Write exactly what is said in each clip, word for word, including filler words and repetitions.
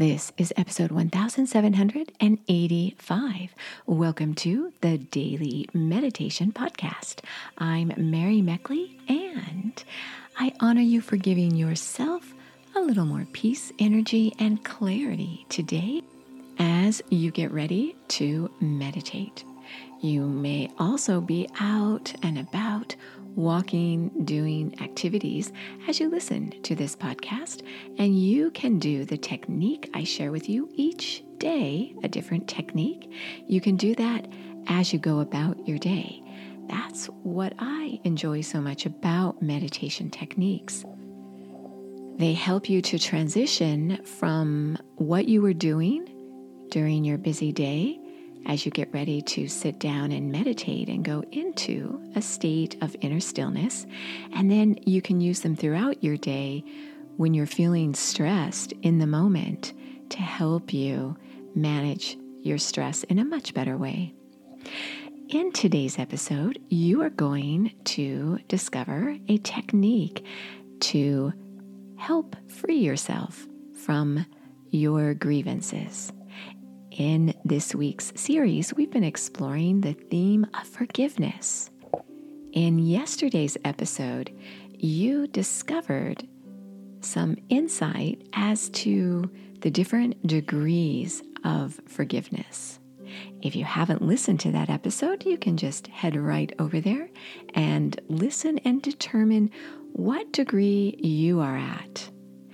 This is episode one thousand seven hundred eighty-five. Welcome to the Daily Meditation Podcast. I'm Mary Meckley, and I honor you for giving yourself a little more peace, energy, and clarity today as you get ready to meditate. You may also be out and about, walking, doing activities as you listen to this podcast, and you can do the technique I share with you each day, a different technique. You can do that as you go about your day. That's what I enjoy so much about meditation techniques. They help you to transition from what you were doing during your busy day as you get ready to sit down and meditate and go into a state of inner stillness. And then you can use them throughout your day when you're feeling stressed in the moment to help you manage your stress in a much better way. In today's episode, you are going to discover a technique to help free yourself from your grievances. In this week's series, we've been exploring the theme of forgiveness. In yesterday's episode, you discovered some insight as to the different degrees of forgiveness. If you haven't listened to that episode, you can just head right over there and listen and determine what degree you are at.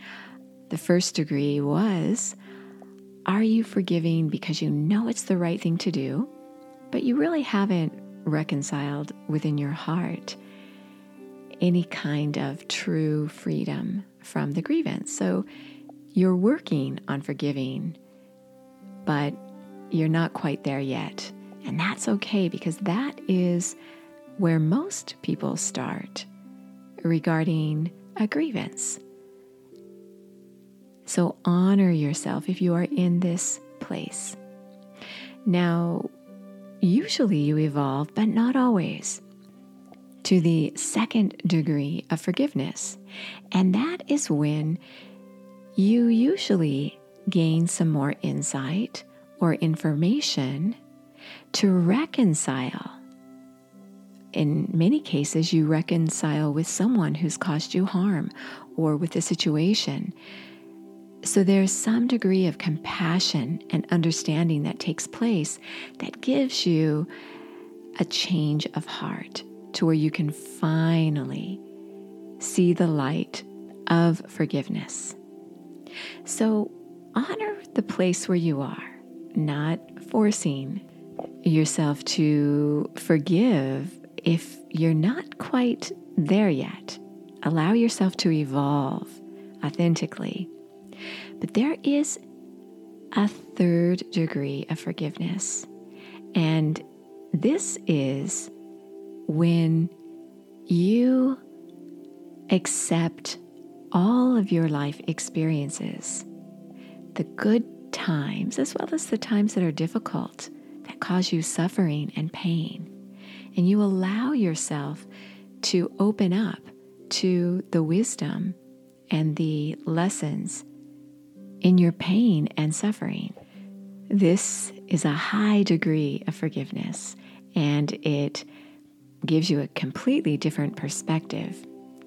The first degree was, are you forgiving because you know it's the right thing to do, but you really haven't reconciled within your heart any kind of true freedom from the grievance? So you're working on forgiving, but you're not quite there yet. And that's okay, because that is where most people start regarding a grievance. So honor yourself if you are in this place. Now, usually you evolve, but not always, to the second degree of forgiveness. And that is when you usually gain some more insight or information to reconcile. In many cases, you reconcile with someone who's caused you harm or with a situation. So there's some degree of compassion and understanding that takes place that gives you a change of heart to where you can finally see the light of forgiveness. So honor the place where you are, not forcing yourself to forgive if you're not quite there yet. Allow yourself to evolve authentically. But there is a third degree of forgiveness. And this is when you accept all of your life experiences, the good times as well as the times that are difficult, that cause you suffering and pain. And you allow yourself to open up to the wisdom and the lessons in your pain and suffering. This is a high degree of forgiveness, and it gives you a completely different perspective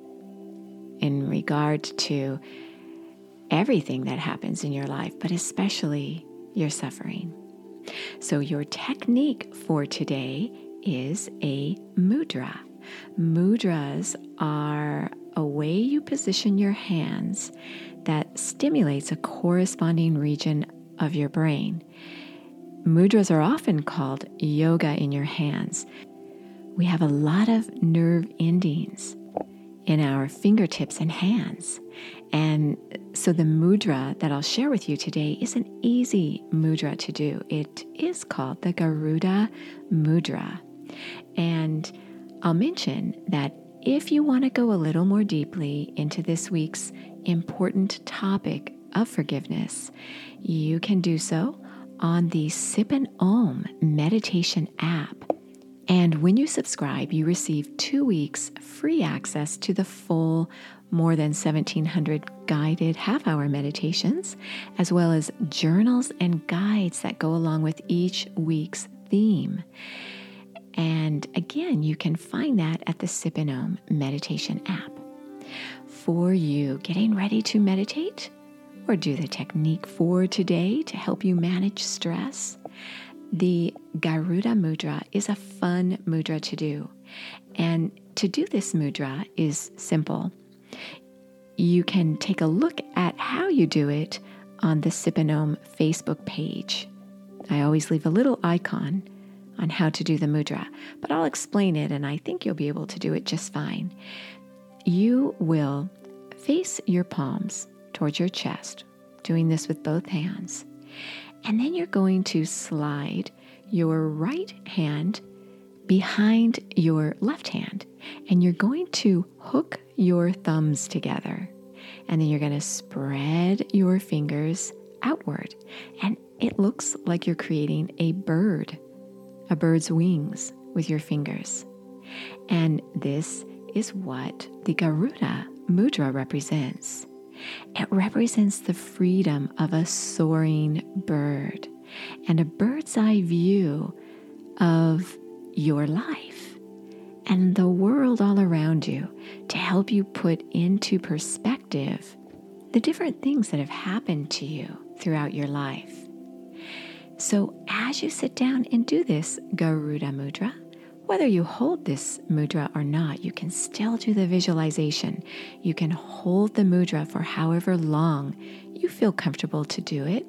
in regard to everything that happens in your life, but especially your suffering. So your technique for today is a mudra. Mudras are a way you position your hands that stimulates a corresponding region of your brain. Mudras are often called yoga in your hands. We have a lot of nerve endings in our fingertips and hands. And so the mudra that I'll share with you today is an easy mudra to do. It is called the Garuda Mudra. And I'll mention that if you want to go a little more deeply into this week's important topic of forgiveness, you can do so on the Sip and Om meditation app. And when you subscribe, you receive two weeks free access to the full more than seventeen hundred guided half-hour meditations, as well as journals and guides that go along with each week's theme. And again, you can find that at the Sip and Om meditation app. For you getting ready to meditate or do the technique for today to help you manage stress, the Garuda Mudra is a fun mudra to do. And to do this mudra is simple. You can take a look at how you do it on the Sip and Om Facebook page. I always leave a little icon on how to do the mudra, but I'll explain it and I think you'll be able to do it just fine. You will face your palms towards your chest, doing this with both hands. And then you're going to slide your right hand behind your left hand, and you're going to hook your thumbs together. And then you're going to spread your fingers outward. And it looks like you're creating a bird, a bird's wings with your fingers. And this is what the Garuda Mudra represents. It represents the freedom of a soaring bird and a bird's eye view of your life and the world all around you to help you put into perspective the different things that have happened to you throughout your life. So as you sit down and do this Garuda Mudra, whether you hold this mudra or not, you can still do the visualization. You can hold the mudra for however long you feel comfortable to do it.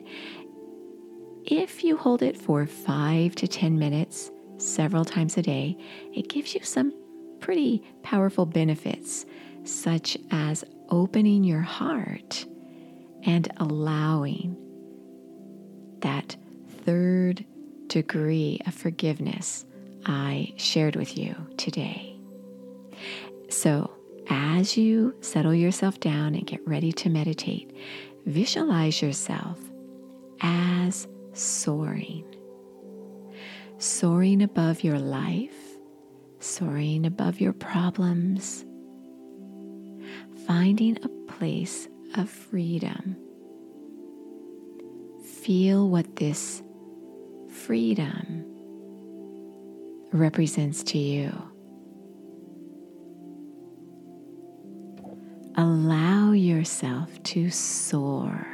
If you hold it for five to ten minutes, several times a day, it gives you some pretty powerful benefits, such as opening your heart and allowing that third degree of forgiveness I shared with you today. So, as you settle yourself down and get ready to meditate, visualize yourself as soaring. Soaring above your life, soaring above your problems, finding a place of freedom. Feel what this freedom represents to you. Allow yourself to soar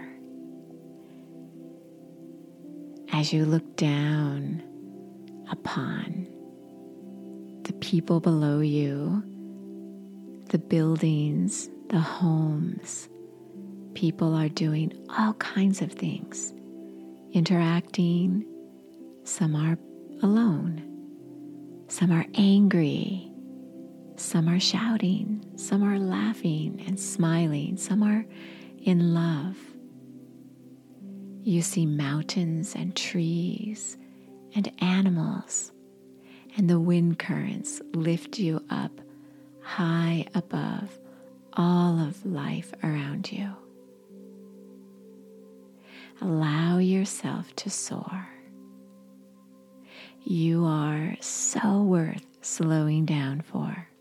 as you look down upon the people below you, the buildings, the homes. People are doing all kinds of things, interacting. Some are alone. Some are angry. Some are shouting. Some are laughing and smiling. Some are in love. You see mountains and trees and animals, and the wind currents lift you up high above all of life around you. Allow yourself to soar. You are so worth slowing down for.